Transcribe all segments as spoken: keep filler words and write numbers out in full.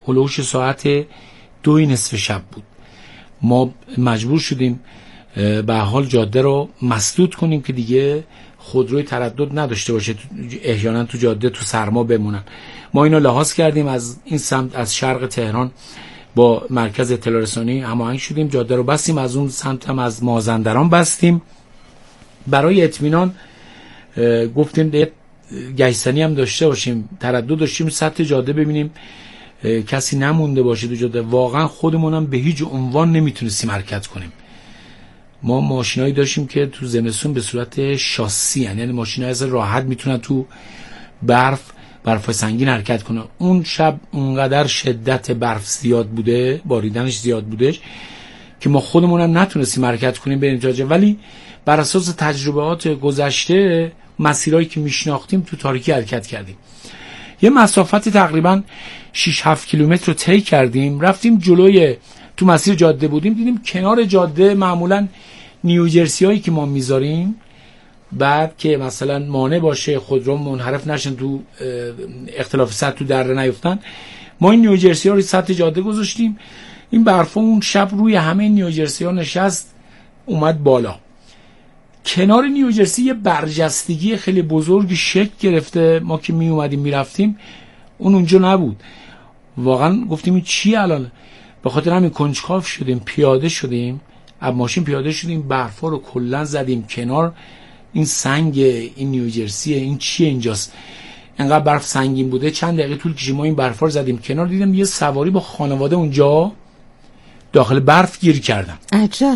هلوش ساعت دوی نصف شب بود. ما مجبور شدیم به حال جاده رو مسدود کنیم که دیگه خودروی تردد نداشته باشه، احیانا تو جاده تو سرما بمونن. ما اینو لحاظ کردیم، از این سمت از شرق تهران با مرکز اطلاع رسانی هماهنگ شدیم، جاده رو بستیم، از اون سمت هم از مازندران بستیم. برای اطمینان گفتیم گشتنی هم داشته باشیم، تردد داشتیم سطح جاده ببینیم کسی نمونده باشه تو جاده. واقعا خودمون هم به هیچ عنوان نمیتونستیم حرکت کنیم. ما ماشینایی داشتیم که تو زمستون به صورت شاسی هن. یعنی ماشینایی از راحت میتونن تو برف برف سنگین حرکت کنه. اون شب اونقدر شدت برف زیاد بوده، باریدنش زیاد بودش که ما خودمون هم نتونستیم حرکت کنیم بریم جاده. ولی بر اساس تجربیات گذشته مسیرایی که میشناختیم تو تاریکی حرکت کردیم. یه مسافت تقریبا شش هفت کیلومتر رو طی کردیم، رفتیم جلوی تو مسیر جاده بودیم، دیدیم کنار جاده معمولا نیوجرسی هایی که ما میذاریم بعد که مثلا مانع باشه خودرو منحرف نشن تو اختلاف سطح تو دره نیفتن، ما این نیوجرسی ها رو سطح جاده گذاشتیم. این برفا اون شب روی همه نیوجرسی ها نشست اومد بالا. کنار نیوجرسی یه برجستگی خیلی بزرگی شکل گرفته. ما که می اومدیم می رفتیم اون اونجا نبود. واقعا گفتیم این چیه الان؟ به خاطر همین کنجکاو شدیم، پیاده شدیم، از ماشین پیاده شدیم، برفا رو کلا زدیم کنار. این سنگ این نیوجرسیه، این چیه اینجاست؟ انقدر برف سنگین بوده. چند دقیقه طول کشید ما این برفا رو زدیم کنار، دیدم یه سواری با خانواده اونجا داخل برف گیر کردن. عجب.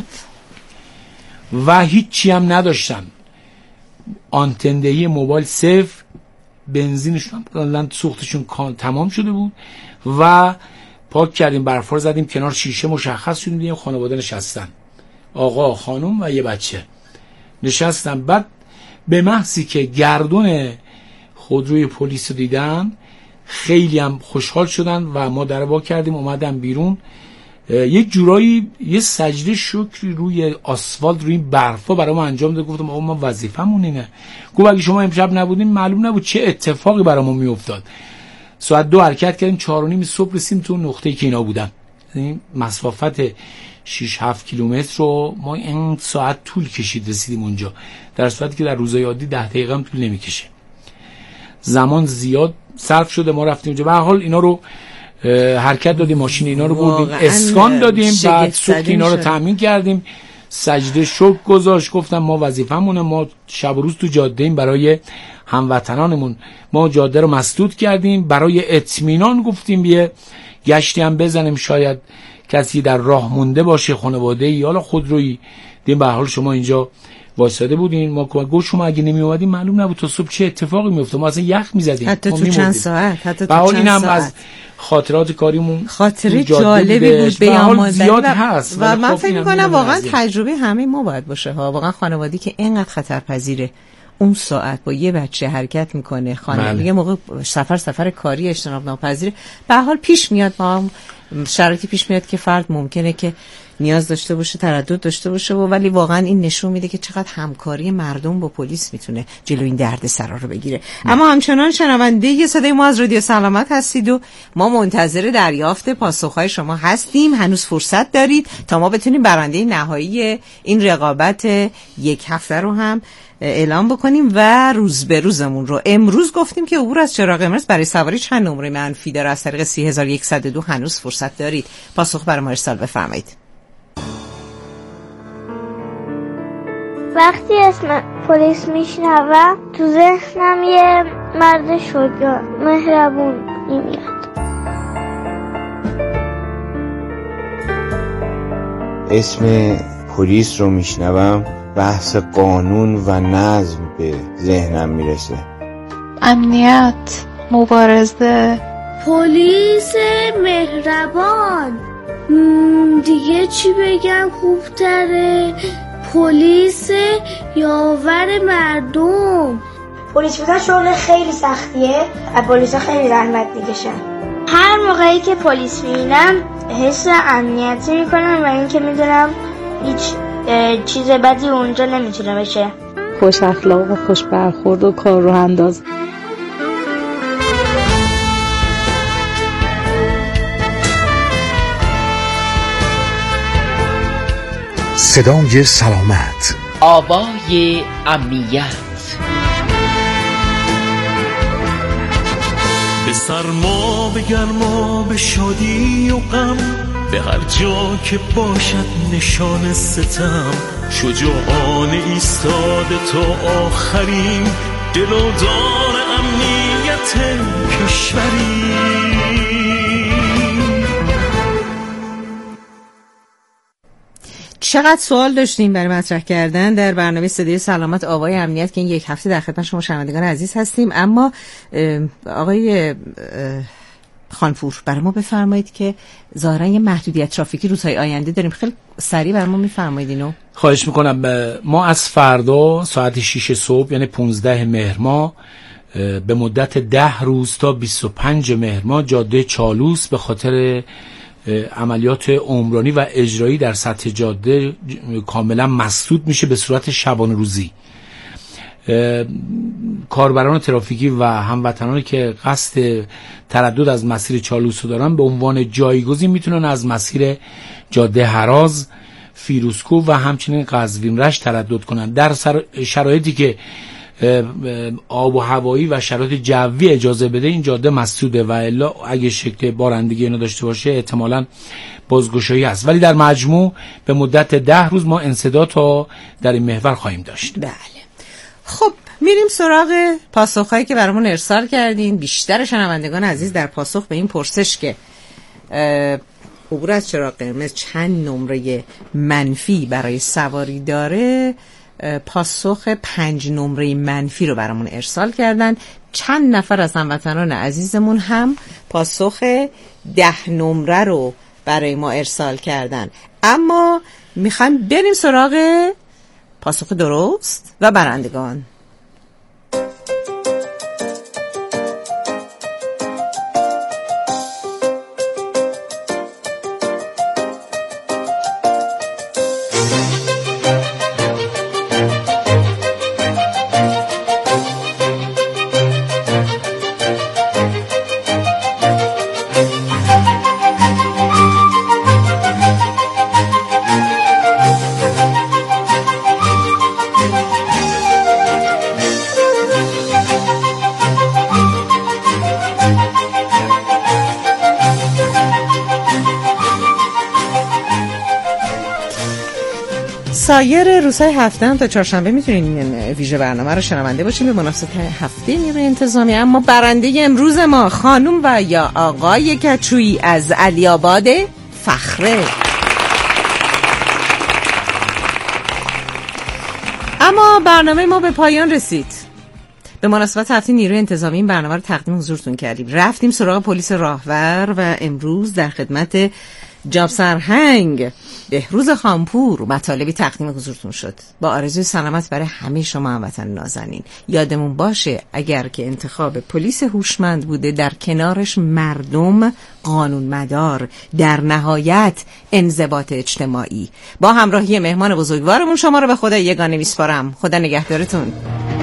و هیچ چی هم نداشتن، آنتن دهی موبایل صفر، بنزینشون هم سوختشون تمام شده بود. و پاک کردیم برفا رو زدیم کنار، شیشه مشخص شدیم دیدیم خانواده نشستن، آقا خانم و یه بچه نشستن. بعد به محضی که گردون خودروی پلیس رو دیدن خیلی هم خوشحال شدن و ما در وا کردیم اومدن بیرون. یک جورایی یه سجده شکری روی آسفالت روی برفا برای ما انجام داد. گفتم آقا ما وظیفمون اینه. گفت اگه شما امشب نبودین معلوم نبود چه اتفاقی برای ما میافتاد. ساعت دو حرکت کردیم، چهار و نیم صبح رسیدیم تو نقطه‌ای که اینا بودن. یعنی مسافت شش هفت کیلومتر رو ما این ساعت طول کشید رسیدیم اونجا، در صورتی که در روزهای عادی ده دقیقه هم طول نمیکشه. زمان زیاد صرف شده. ما رفتیم اونجا، به هر حال اینا رو حرکت دادیم، ماشین اینا رو بردیم اسکان دادیم، بعد سوخت اینا رو تامین کردیم، سجده شکر گذاشت. گفتم ما وظیفمونه، ما شب و روز تو جاده ایم برای هموطنانمون. ما جاده رو مسدود کردیم برای اطمینان، گفتیم یه گشتی هم بزنیم شاید کسی در راه مونده باشه، خانواده ای حالا خودرویی. دیدیم به هر حال شما اینجا وایساده بودین، ما گفت شما اگه نمی اومدین معلوم نبود تا صبح چه اتفاقی میفته، ما اصلا یخ میزدیم حتی تو چند ساعت حتی تو چند اینم ساعت از خاطرات کاریمون خاطره جالبی بود بیان ماندنی زیاد هست و من فکر می‌کنم واقعا تجربه همه ما باید باشه ها. واقعا خانواده‌ای که اینقدر خطرپذیره اون ساعت با یه بچه حرکت میکنه، خانواده یه موقع سفر سفر کاری اجتناب ناپذیره، به هر حال پیش میاد با شرایطی پیش میاد که فرد ممکنه که نیاز داشته باشه، تردد داشته باشه، و ولی واقعا این نشون میده که چقدر همکاری مردم با پلیس میتونه جلوی این دردسرا رو بگیره. نه. اما همچنان شنونده یه صدای ما از رادیو سلامت هستید و ما منتظر دریافت پاسخهای شما هستیم. هنوز فرصت دارید تا ما بتونیم برنده نهایی این رقابت یک هفته رو هم اعلام بکنیم و روز به روزمون رو. امروز گفتیم که عبور از چراغ قرمز برای سواری چند نمره منفی داره. از طریق سه هزار و صد و دو هنوز فرصت دارید. پاسخ برای ما ارسال بفرمایید. وقتی اسم پلیس میشنوم تو ذهنم یه مرد شجاع مهربون میاد. اسم پلیس رو میشنوم بحث قانون و نظم به ذهنم میرسه. امنیت، مبارزه، پلیس مهربان. دیگه چی بگم خوبتره؟ پلیس یاور مردم. پلیس بودن شغل خیلی سختیه، پلیسا خیلی زحمت میکشن. هر موقعی که پلیس میبینم حس امنیتی میکنم و این که میدونم هیچ چیز بدی اونجا نمیتونه بشه. خوش اخلاق و خوش برخورد و کار رو انداز. صدای سلامت، آوای امنیت. به سرما، به گرما، به شادی و غم، به هر جا که باشد نشان ستم، شجاعانه ایستاده تا آخرین دلودار امنیت کشوری. چقدر سوال داشتیم برای مطرح کردن در برنامه صدای سلامت آوای امنیت که این یک هفته در خدمت شما شنوندگان عزیز هستیم. اما آقای خانپور برای ما بفرمایید که ظاهرا یه محدودیت ترافیکی روزهای آینده داریم، خیلی سریع برای ما میفرمایید اینو. خواهش میکنم. ما از فردا ساعت شش صبح یعنی پانزده مهر ماه به مدت ده روز تا بیست و پنج مهر ماه جاده چالوس به خاطر عملیات عمرانی و اجرایی در سطح جاده کاملا مسدود میشه به صورت شبانه روزی. کاربران ترافیکی و هموطنانی که قصد تردد از مسیر چالوس رو دارن به عنوان جایگزین میتونن از مسیر جاده هراز، فیروزکوه و همچنین قزوین رشت تردد کنن. در شرایطی که آب و هوایی و شرایط جوی اجازه بده این جاده مسدوده و الا اگه شکل بارندگی اینو داشته باشه احتمالاً بازگشایی هست، ولی در مجموع به مدت ده روز ما انسداد تا در این محور خواهیم داشت. بله. خب میریم سراغ پاسخهایی که برامون ارسال کردین. بیشتر شنوندگان عزیز در پاسخ به این پرسش که عبور از چراغ قرمز چند نمره منفی برای سواری داره پاسخ پنج نمره منفی رو برامون ارسال کردن. چند نفر از هموطنان عزیزمون هم پاسخ ده نمره رو برای ما ارسال کردن. اما میخوایم بریم سراغ پاسخ درست و برندگان. سایر روزهای هفته هم تا چهارشنبه میتونین ویژه برنامه رو شنونده باشین به مناسبت هفته نیروی انتظامی. اما برنده امروز ما خانم و یا آقای کچویی از علی آباد فخره. اما برنامه ما به پایان رسید. به مناسبت هفته نیروی انتظامی این برنامه رو تقدیم حضورتون کردیم. رفتیم سراغ پلیس راهور و امروز در خدمت جاب سرهنگ بهروز خانپور مطالبی تقدیم حضورتون شد. با آرزوی سلامت برای همه شما هموطن نازنین. یادمون باشه اگر که انتخاب پلیس هوشمند بوده در کنارش مردم قانون مدار، در نهایت انضباط اجتماعی. با همراهی مهمان بزرگوارمون شما رو به خدا یگانه میسپارم. خدا نگهدارتون.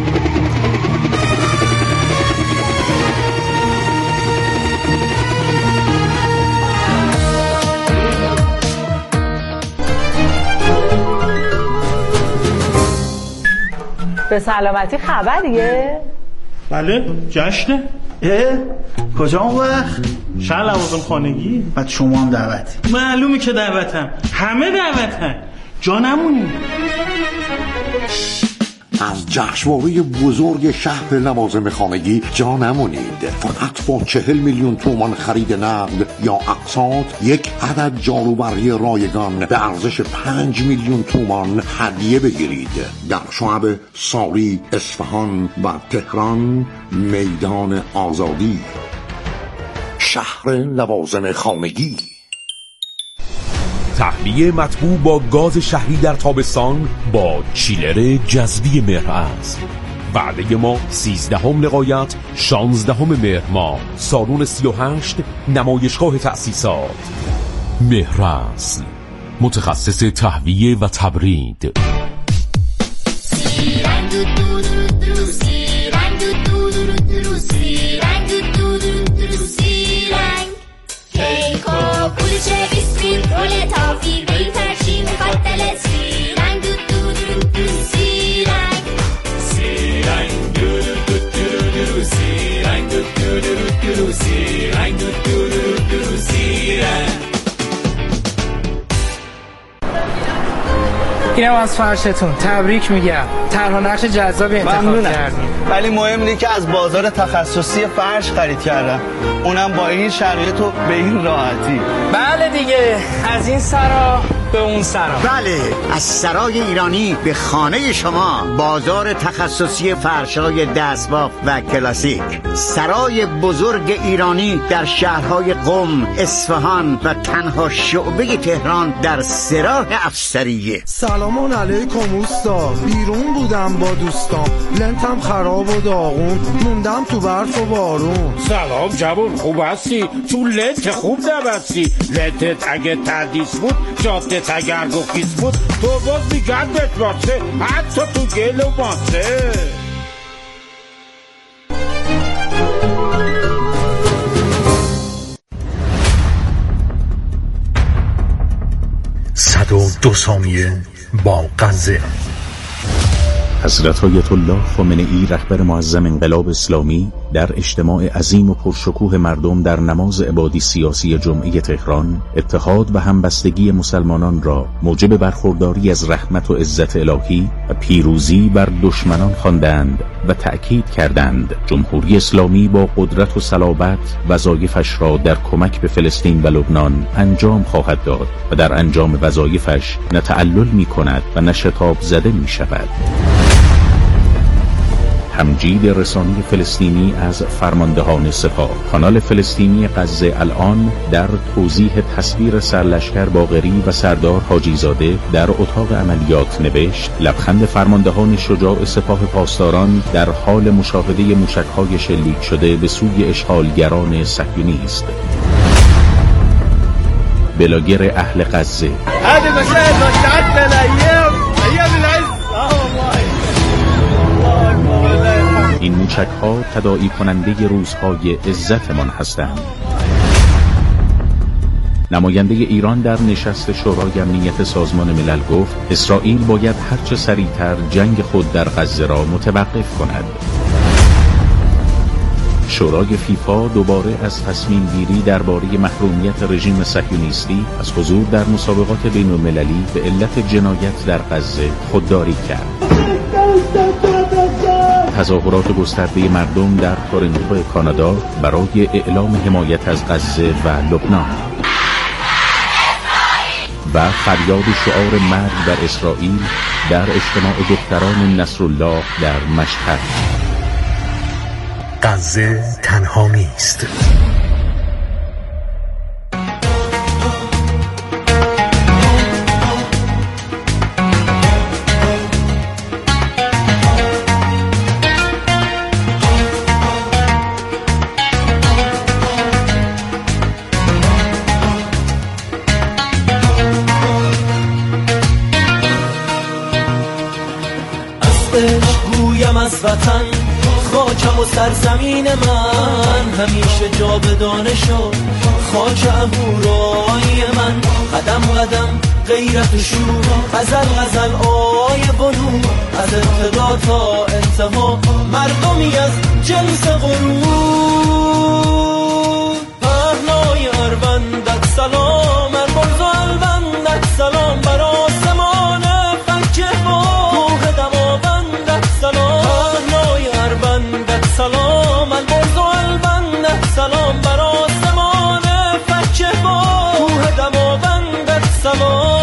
به سلامتی خبریه؟ بله جشنه. اه کجا اون وقت؟ شهر لوازم خانگی. بعد شما هم دعوتی؟ معلومه که دعوتم، همه دعوتن، جا نمونیم. از جشنواره بزرگ شهر لوازم خانگی جا نمونید. فقط با چهل میلیون تومان خرید نقد یا اقساط یک عدد جاروبرقی رایگان به ارزش پنج میلیون تومان هدیه بگیرید. در شعب ساری، اصفهان و تهران میدان آزادی. شهر لوازم خانگی. تهویه مطبوع با گاز شهری در تابستان با چیلر جذبی مهرعصر. وعده ما سیزدهم لقایت شانزدهم مهر ماه، سالن سی و هشت، نمایشگاه تأسیسات. مهرعصر، متخصص تهویه و تبرید. کیک و کلوچه بیسکویت رول تافی ویفر چی میخواد دلت اینم از فرشتون تبریک میگم. طرح و نقش جذابی انتخاب کردین. ولی مهم اینه که از بازار تخصصی فرش خرید کردم، اونم با این شرایط و به این راحتی. بله دیگه، از این سرا به اون سرا. بله، از سرای ایرانی به خانه شما. بازار تخصصی فرش‌های دستباف و کلاسیک. سرای بزرگ ایرانی در شهرهای قم، اصفهان و تنها شعبه تهران در سراح افسریه. سلام علیکم اوستا، بیرون بودم با دوستام، لنتم خراب و داغون، موندم تو برف و بارون. سلام جوون، خوب هستی؟ تو لنت خوب نبستی. لنتت اگه تردیس بود، جادت اگر گفیز بود، تو باز میگردت باسه، حتی تو گل و ماسه. صد و دو ثانیه با غزه. حضرت آیت الله خامنه‌ای رهبر معظم انقلاب اسلامی در اجتماع عظیم و پرشکوه مردم در نماز عبادی سیاسی جمعه تهران اتحاد و همبستگی مسلمانان را موجب برخورداری از رحمت و عزت الهی و پیروزی بر دشمنان خواندند و تأکید کردند جمهوری اسلامی با قدرت و صلابت وظایفش را در کمک به فلسطین و لبنان انجام خواهد داد و در انجام وظایفش نه تعلل می کند و نه شتاب زده می شود. تمجید رسانه فلسطینی از فرماندهان سپاه. کانال فلسطینی غزه الان در توضیح تصویر سرلشکر باقری و سردار حاجی زاده در اتاق عملیات نوشت لبخند فرماندهان شجاع سپاه پاسداران در حال مشاهده موشک‌های شلیک شده به سوی اشغالگران صهیونی است. بلاگر اهل غزه. هذه مشاهد رجعتنا لايام ايام العز. این موشک ها تداعی کننده روزهای عزتمان هستند. نماینده ایران در نشست شورای امنیت سازمان ملل گفت اسرائیل باید هرچه سریعتر جنگ خود در غزه را متوقف کند. شورای فیفا دوباره از تصمیم گیری درباره محرومیت رژیم صهیونیستی از حضور در مسابقات بین المللی به علت جنایت در غزه خودداری کرد. تظاهرات گسترده مردم در تورنتو کانادا برای اعلام حمایت از غزه و لبنان و فریاد شعار مرگ بر اسرائیل در اجتماع دختران نصرالله در مشهد. غزه تنها نیست. از وطن خاکم و سرزمین من همیشه جاودانه شد، خاک اهورای من قدم قدم غیرت و شور، غزل غزل آی بنو از ابتدا تا انتها مردمی از جنس غرور. پهنای اروندت سلام، ارباز و البندت سلام، بر آسمان فکه با کوه دماوندت سلام. پهنای اروندت سلام، البرز و البندت سلام، بر آسمان فکه با کوه دماوندت سلام.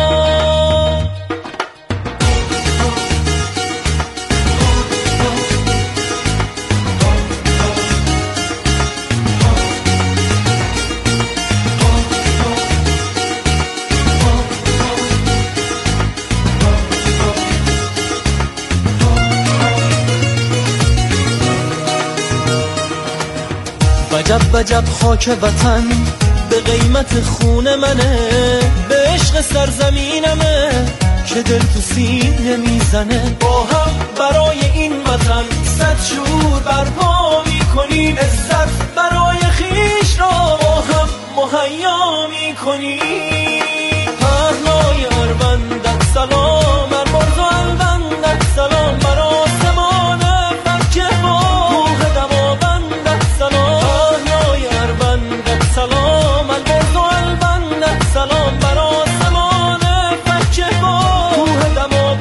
وجب وجب خاک وطن به قیمت خون منه، به عشق سرزمینمه که دل تو سینه میزنه. با هم برای این وطن صد شور برپا میکنیم، عزت برای خیش را با هم مهیا میکنیم. پهنای اروندت سلام، ارباز و البندت سلام، بر آسمان فکه با کوه دماوندت سلام. سلام البرز و البندت سلام، بر آسمان فکه با کوه دماوندت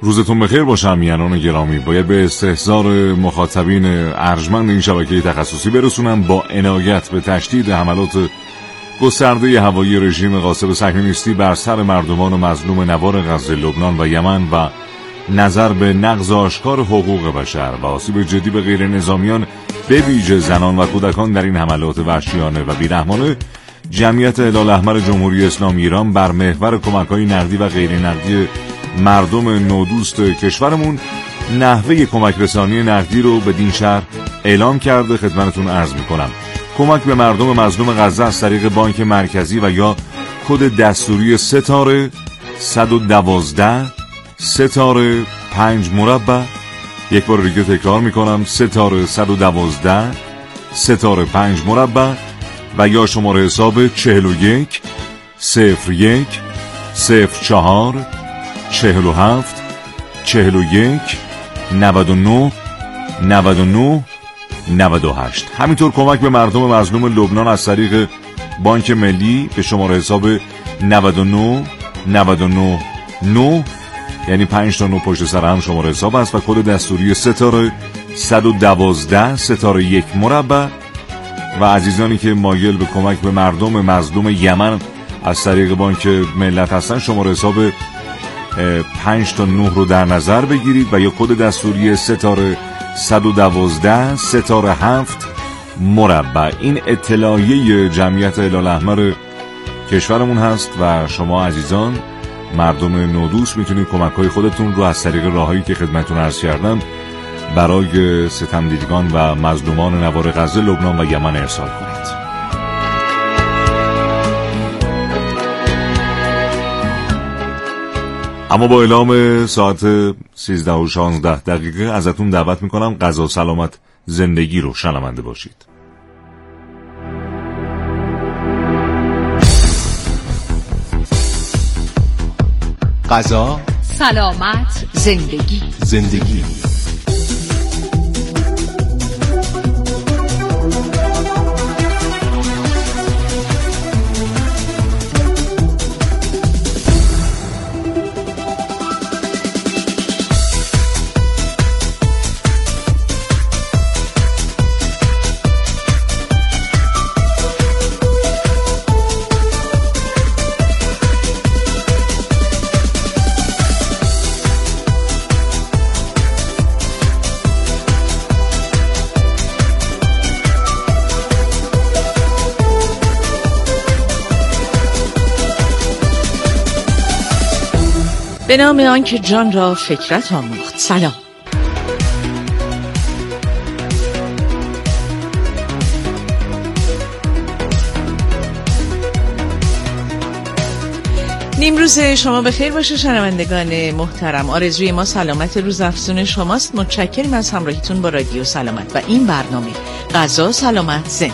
روزتون بخیر باشه امیانان گرامی. باید به استحضار مخاطبین ارجمند این شبکه تخصصی برسونم با عنایت به تشدید حملات گسترده هوایی رژیم غاصب صهیونیستی بر سر مردمان مظلوم نوار غزه، لبنان و یمن و نظر به نقض آشکار حقوق بشر و آسیب جدی به غیر نظامیان به ویژه زنان و کودکان در این حملات وحشیانه و بیرحمانه، جمعیت هلال احمر جمهوری اسلامی ایران بر محور کمک‌های نقدی و غیر نقدی مردم نودوست کشورمون نحوه کمک رسانی نقدی رو به دین شهر اعلام کرده. خدمتتون عرض میکنم کمک به مردم مظلوم غزه از طریق بانک مرکزی و یا کد دستوری ستاره صد و دوازده ستاره پنج مربع، یک بار دیگه تکرار میکنم، ستاره صد و دوازده ستاره پنج مربع و یا شماره حساب چهل و یک صفر یک صفر چهار چهل و هفت چهل و یک نود و نه نود و نه نود و هشت. همینطور کمک به مردم مظلوم لبنان از طریق بانک ملی به شماره حساب نود و نه نود و نه نه، یعنی پنج تا نه پشت سر هم شماره حساب است و کد دستوری ستاره صد و دوازده ستاره یک مربع. و عزیزانی که مایل به کمک به مردم مظلوم یمن از طریق بانک ملت هستن، شماره حساب پنج تا نه رو در نظر بگیرید و یا کد دستوری ستاره صد و دوازده ستاره هفت مربع. این اطلاعیه جمعیت هلال احمر کشورمون هست و شما عزیزان مردم نودوست میتونید کمک‌های خودتون رو از طریق راههایی که خدمتتون عرض کردم برای ستمدیدگان و مظلومان نوار غزه، لبنان و یمن ارسال کنید. اما با اعلام ساعت سیزده و شانزده دقیقه ازتون دعوت میکنم غذا سلامت زندگی رو شنونده باشید. غذا سلامت زندگی زندگی به نام آن که جان را فکرت آموخت. سلام. نیمروز شما بخیر باشه شنوندگان محترم. آرزوی ما سلامت روز افزون شماست. متشکریم از همراهیتون با رادیو سلامت و این برنامه غذا سلامت زندگی.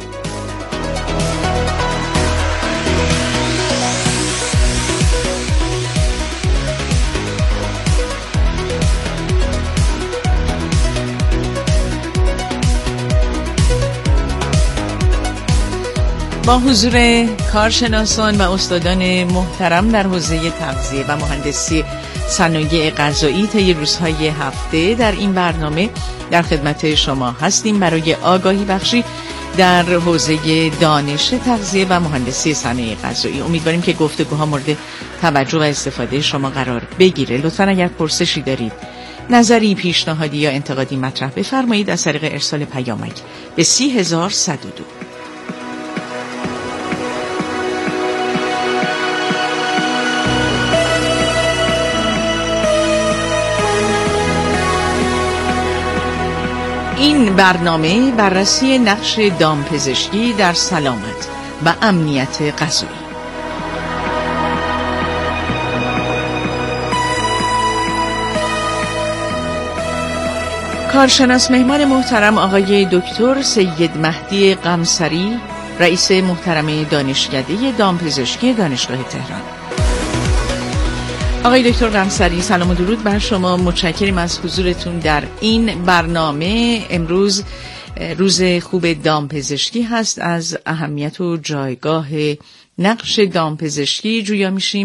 با حضور کارشناسان و استادان محترم در حوزه تغذیه و مهندسی صنایع غذایی طی روزهای هفته در این برنامه در خدمت شما هستیم برای آگاهی بخشی در حوزه دانش تغذیه و مهندسی صنایع غذایی. امیدواریم که گفتگوها مورد توجه و استفاده شما قرار بگیره. لطفاً اگر پرسشی دارید، نظری، پیشنهادی یا انتقادی مطرح بفرمایید از طریق ارسال پیامک به سی هزار و صد و دو. این برنامه بررسی نقش دامپزشکی در سلامت و امنیت غذایی. کارشناس مهمان محترم آقای دکتر سید مهدی قمصری، رئیس محترم دانشکده دامپزشکی دانشگاه تهران. آقای دکتر قمصری، سلام و درود بر شما. متشکریم از حضورتون در این برنامه. امروز روز خوب دامپزشکی هست. از اهمیت و جایگاه نقش دامپزشکی جویا میشیم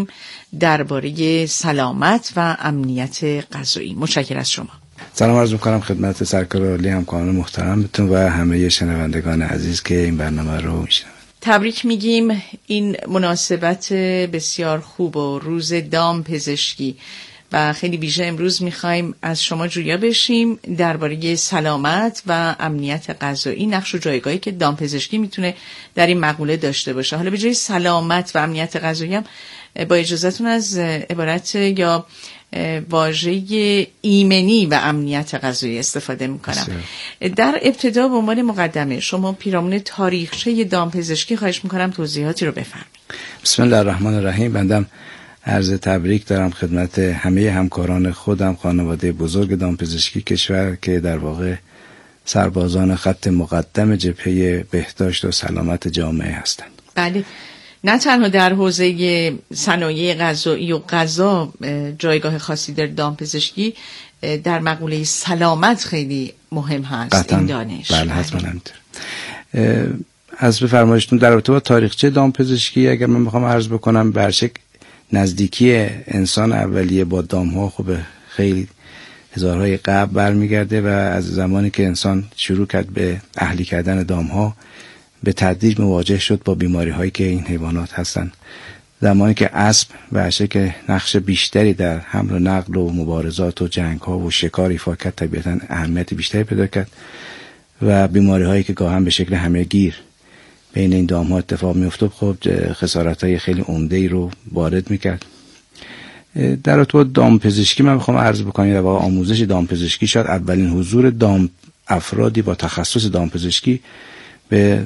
درباره سلامت و امنیت غذایی. متشکرم از شما. سلام عرض می‌کنم خدمت سرکار عالی همکاران محترمتون و همه شنوندگان عزیز که این برنامه رو میشنون. تبریک میگیم. این مناسبت بسیار خوب و روز دامپزشکی و خیلی ویژه امروز میخوایم از شما جویا بشیم درباره سلامت و امنیت غذایی، نقش و جایگاهی که دامپزشکی میتونه در این مقوله داشته باشه. حالا به جای سلامت و امنیت غذایی هم با اجازهتون از عبارت یا واژه ایمنی و امنیت غذایی استفاده میکنم. در ابتدا به عنوان مقدمه شما پیرامون تاریخچه دامپزشکی خواهش میکنم توضیحاتی رو بفرمایید. بسم الله الرحمن الرحیم. بندم عرض تبریک دارم خدمت همه همکاران خودم، خانواده بزرگ دامپزشکی کشور که در واقع سربازان خط مقدم جبهه بهداشت و سلامت جامعه هستند. بله، نه تنها در حوزه صنایع غذایی و غذا جایگاه خاصی در دامپزشکی، در مقوله سلامت خیلی مهم هست قطعاً. این دانش. بله حتما همینطور. از به فرمایشتون در رابطه با تاریخچه دامپزشکی اگر من بخوام عرض بکنم، برشک نزدیکی انسان اولیه با دامها خب خیلی هزارهای قبل برمیگرده و از زمانی که انسان شروع کرد به اهلی کردن دامها به تدریج مواجه شد با بیماری هایی که این حیوانات هستن. زمانی که اسب برشک که نقش بیشتری در حمل و نقل و مبارزات و جنگ ها و شکار ایفا کرد، طبیعتا اهمیت بیشتری پیدا کرد و بیماری هایی که گاهن به شکل همه‌گیر بین این دام ها اتفاق می افتاد خب خسارت های خیلی عمده ای رو وارد می کرد. در رابطه با دامپزشکی من بخوام عرض بکنم در واقع آموزش دامپزشکی شاید اولین حضور دام افرادی با تخصص دامپزشکی به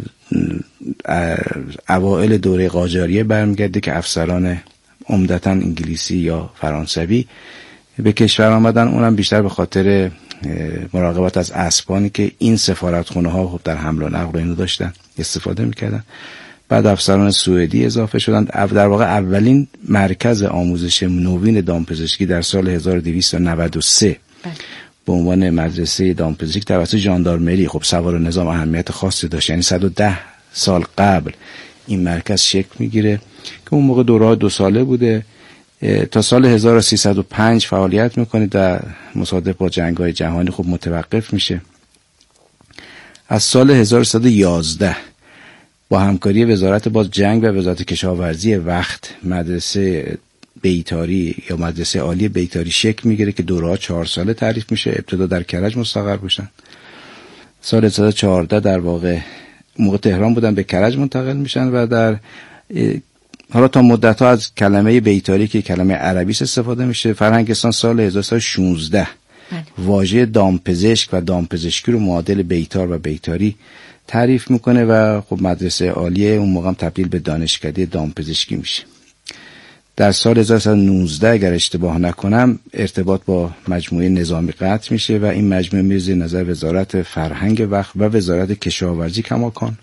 اوائل دوره قاجاریه برمیگرده که افسران عمدتاً انگلیسی یا فرانسوی به کشور آمدن، اونم بیشتر به خاطر مراقبت از اسبانی که این سفارتخونه ها خب در حمل و نقل اینو داشتن استفاده میکردن. بعد افسران سوئدی اضافه شدن. در واقع اولین مرکز آموزش نوین دامپزشکی در سال هزار و دویست و نود و سه به عنوان مدرسه دامپزشکی توسط ژاندارمری، خب سوار نظام اهمیت خاصی داشت، یعنی صد و ده سال قبل این مرکز شکل میگیره که اون موقع دوره دو ساله بوده. تا سال هزار و سیصد و پنج فعالیت میکنه، در مصادف با جنگ‌های جهانی خب متوقف میشه. از سال هزار و سیصد و یازده با همکاری وزارت باز جنگ و وزارت کشاورزی وقت مدرسه بیتاری یا مدرسه عالی بیتاری شکل میگیره که دوره‌ها چهار ساله تعریف میشه. ابتدا در کرج مستقر باشن. سال هزار و سیصد و چهارده در واقع موقع تهران بودن به کرج منتقل میشن و در حالا تا مدت ها از کلمه بیتاری که کلمه عربی استفاده میشه. فرهنگستان سال هزار و سیصد و شانزده واژه دامپزشک و دامپزشکی رو معادل بیتار و بیتاری تعریف میکنه و خب مدرسه عالیه اون موقع هم تبدیل به دانشکده دامپزشکی میشه. در سال هزار و سیصد و نوزده اگر اشتباه نکنم ارتباط با مجموعه نظامی قطع میشه و این مجموعه میره زیر نظر وزارت فرهنگ وقت و وزارت کشاورزی کماکان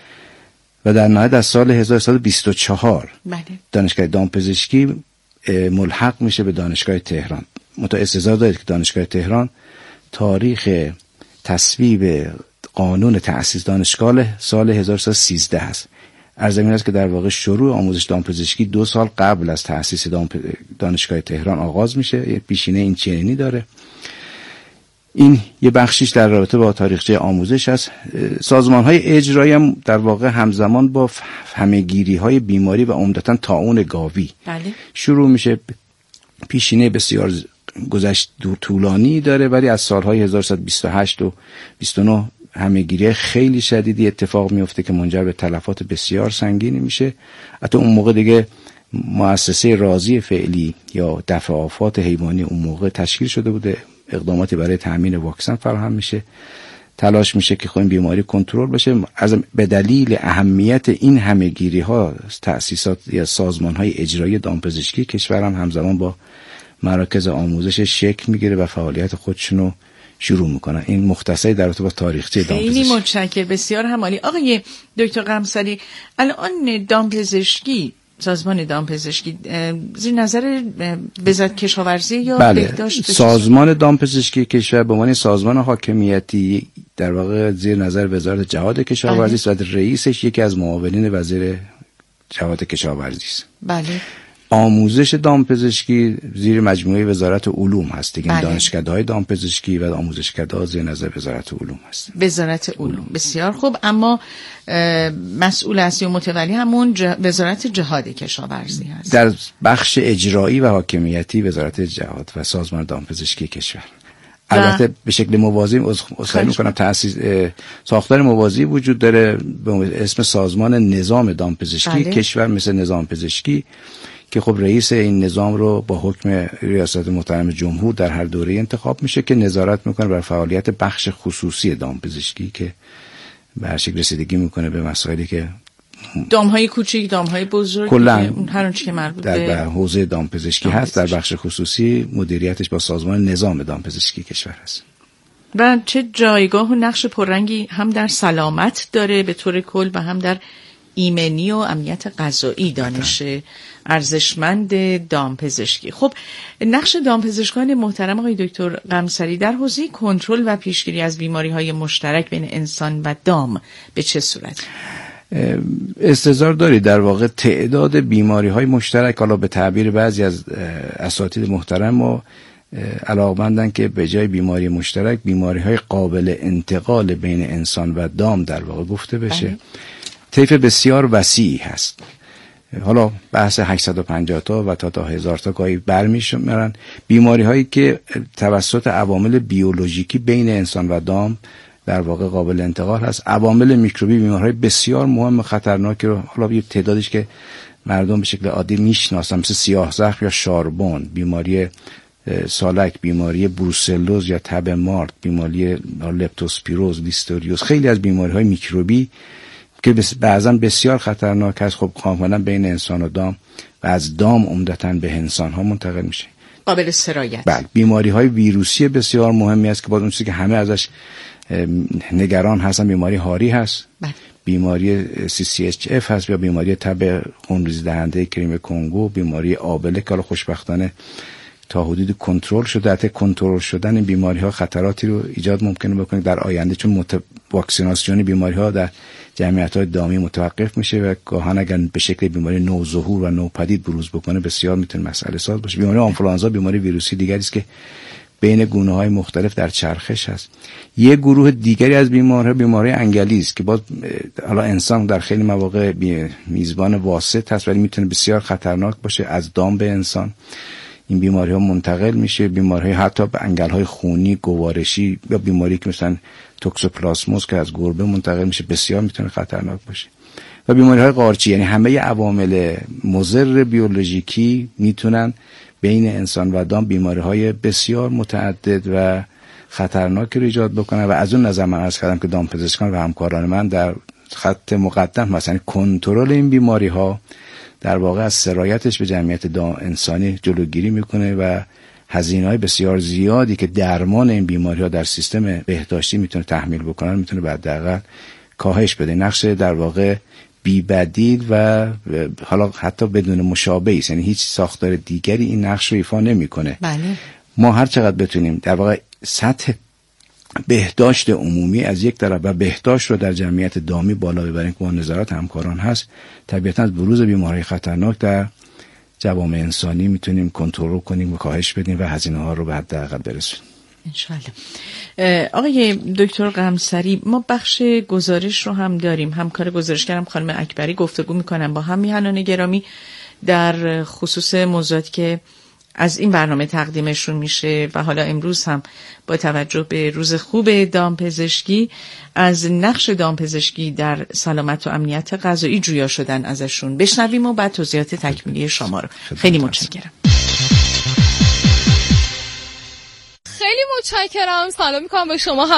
و در نهایت از سال هزار و سیصد و بیست و چهار دانشگاه دامپزشکی ملحق میشه به دانشگاه تهران. متأ استظهار دارید که دانشگاه تهران تاریخ تصویب قانون تأسیس دانشگاه سال هزار و سیصد و سیزده است. عرض این است که در واقع شروع آموزش دامپزشکی دو سال قبل از تأسیس دانشگاه تهران آغاز میشه. یه پیشینه این چنینی داره. این یه بخشیش در رابطه با تاریخچه آموزش است. سازمان‌های اجرایی هم در واقع همزمان با همه‌گیری‌های بیماری و عمدتاً طاعون گاوی بله. شروع میشه. پیشینه بسیار گذشت طولانی داره ولی از سالهای هزار و سیصد و بیست و هشت و بیست و نه همه‌گیری خیلی شدیدی اتفاق میفته که منجر به تلفات بسیار سنگینی میشه. حتی اون موقع دیگه مؤسسه رازی فعلی یا دفع آفات حیوانی اون موقع تشکیل شده بوده. اقداماتی برای تامین واکسن فراهم میشه. تلاش میشه که خب این بیماری کنترل بشه. از به دلیل اهمیت این همه‌گیری ها تأسیسات یا سازمان های اجرایی دامپزشکی کشور هم همزمان با مراکز آموزش شکل میگیره و فعالیت خودشونو شروع میکنن. این مختصری در رابطه با تاریخچه دامپزشکی. خیلی متشکرم، بسیار همالی. آقای دکتر قمصری، الان دامپزشکی، سازمان دامپزشکی زیر نظر وزارت کشاورزی یا بله. بهداشت؟ سازمان دامپزشکی کشور به عنوان سازمان حاکمیتی در واقع زیر نظر وزارت جهاد کشاورزی است و رئیسش یکی از معاونین وزیر جهاد کشاورزی است. بله. آموزش دامپزشکی زیر مجموعه وزارت علوم هست دیگه. بله. دانشکده‌های دامپزشکی و آموزشکده‌ها زیر نظر وزارت علوم هست. وزارت علوم بسیار خوب. اما مسئول اصلی و متولی همون ج... وزارت جهاد کشاورزی هست. در بخش اجرایی و حاکمیتی وزارت جهاد و سازمان دامپزشکی کشور. البته به شکل موازی اصلاحی میکنم تأسیس ساختار موازی وجود داره به اسم سازمان نظام دامپزشکی بله. کشور مثل نظام پزشکی که خب رئیس این نظام رو با حکم ریاست محترم جمهور در هر دوره انتخاب میشه که نظارت میکنه بر فعالیت بخش خصوصی دامپزشکی که به هر شکل رسیدگی میکنه به مسائلی که دامهای کوچیک، دامهای بزرگ، کلا هر اونچه که مربوط در به حوزه دامپزشکی هست، در بخش خصوصی مدیریتش با سازمان نظام دامپزشکی کشور هست. و چه جایگاه و نقش پررنگی هم در سلامت داره به طور کل و هم در ایمنی و امنیت غذایی دانش ارزشمند دامپزشکی. خب نقش دامپزشکان محترم آقای دکتر قمصری در حوزه کنترل و پیشگیری از بیماری‌های مشترک بین انسان و دام به چه صورت؟ استظهار دارید در واقع تعداد بیماری‌های مشترک، حالا به تعبیر بعضی از اساتید محترم ما علاقمندن که به جای بیماری مشترک بیماری‌های قابل انتقال بین انسان و دام در واقع گفته بشه. بله. طیف بسیار وسیعی هست. حالا بحث هشتصد و پنجاه تا و تا تا هزار تا گاهی برمی‌شمرن بیماری هایی که توسط عوامل بیولوژیکی بین انسان و دام در واقع قابل انتقال هست. عوامل میکروبی بیماری‌های بسیار مهم و خطرناکی رو حالا یه تعدادش که مردم به شکل عادی میشناسن مثل سیاه زخم یا شاربون، بیماری سالک، بیماری بروسلوز یا تب مارد، بیماری لپتوسپیروز، لیستوریوز، خیلی از بیماری‌های میکروبی که بعضا بسیار خطرناک است. خب کاملا بین انسان و دام و از دام عمدتاً به انسان ها منتقل میشه. قابل سرایت. بله. بیماری های ویروسی بسیار مهمی است که باز اون چیزی که همه ازش نگران هستن بیماری هاری هست. بله. بیماری سی سی اچ اف هست یا بیماری تب خونریزی دهنده کریم کنگو، بیماری آبله که خوشبختانه تا حدود کنترل شده. البته کنترل شدن این بیماری ها خطراتی رو ایجاد ممکنه بکنه در آینده، چون مت... واکسیناسیون بیماری ها در جمعیت های دامی متوقف میشه و گاهن اگر به شکل بیماری نوظهور و نوپدید بروز بکنه بسیار میتونه مسئله ساز باشه. بیماری آنفولانزا بیماری ویروسی دیگری است که بین گونه های مختلف در چرخش هست. یک گروه دیگری از بیماری‌ها بیماری انگلی است که باز حالا انسان در خیلی مواقع میزبان واسط هست ولی میتونه بسیار خطرناک باشه از دام به انسان. این بیماری ها منتقل میشه، بیماری ها حتی به انگل های خونی، گوارشی یا بیماری که مثلا توکسوپلاسموز که از گربه منتقل میشه بسیار میتونه خطرناک باشه. و بیماری های قارچی، یعنی همه عوامل مضر بیولوژیکی میتونن بین انسان و دام بیماری های بسیار متعدد و خطرناک رو ایجاد بکنن. و از اون نظر من عرض کردم که دامپزشکان و همکاران من در خط مقدم مثلا کنترل این بیماری ها در واقع از سرایتش به جمعیت انسانی جلوگیری میکنه و هزینه‌های بسیار زیادی که درمان این بیماری‌ها در سیستم بهداشتی میتونه تحمیل بکنن میتونه حداقل کاهش بده. نقش در واقع بی بدیل و حالا حتی بدون مشابهی است، یعنی هیچ ساختار دیگری این نقش رو ایفا نمیکنه. بله. ما هر چقدر بتونیم در واقع سطح بهداشت عمومی از یک طرف و بهداشت رو در جمعیت دامی بالا ببریم که با نظارت همکاران هست، طبیعتاً از بروز بیماری خطرناک در جوامع انسانی میتونیم کنترل کنیم و کاهش بدیم و هزینه ها رو به حداقل برسونیم انشالله. آقای دکتر قمصری، ما بخش گزارش رو هم داریم. همکار گزارشگرم خانم اکبری گفتگو میکنن با هم میهنان گرامی در خصوص موضوعاتی که از این برنامه تقدیمشون میشه و حالا امروز هم با توجه به روز خوب دامپزشکی از نقش دامپزشکی در سلامت و امنیت غذایی جویا شدن ازشون بشنویم و بعد توضیحات تکمیلی شما رو. خیلی متشکرم. خیلی متشکرم. سلام میکنم به شما هم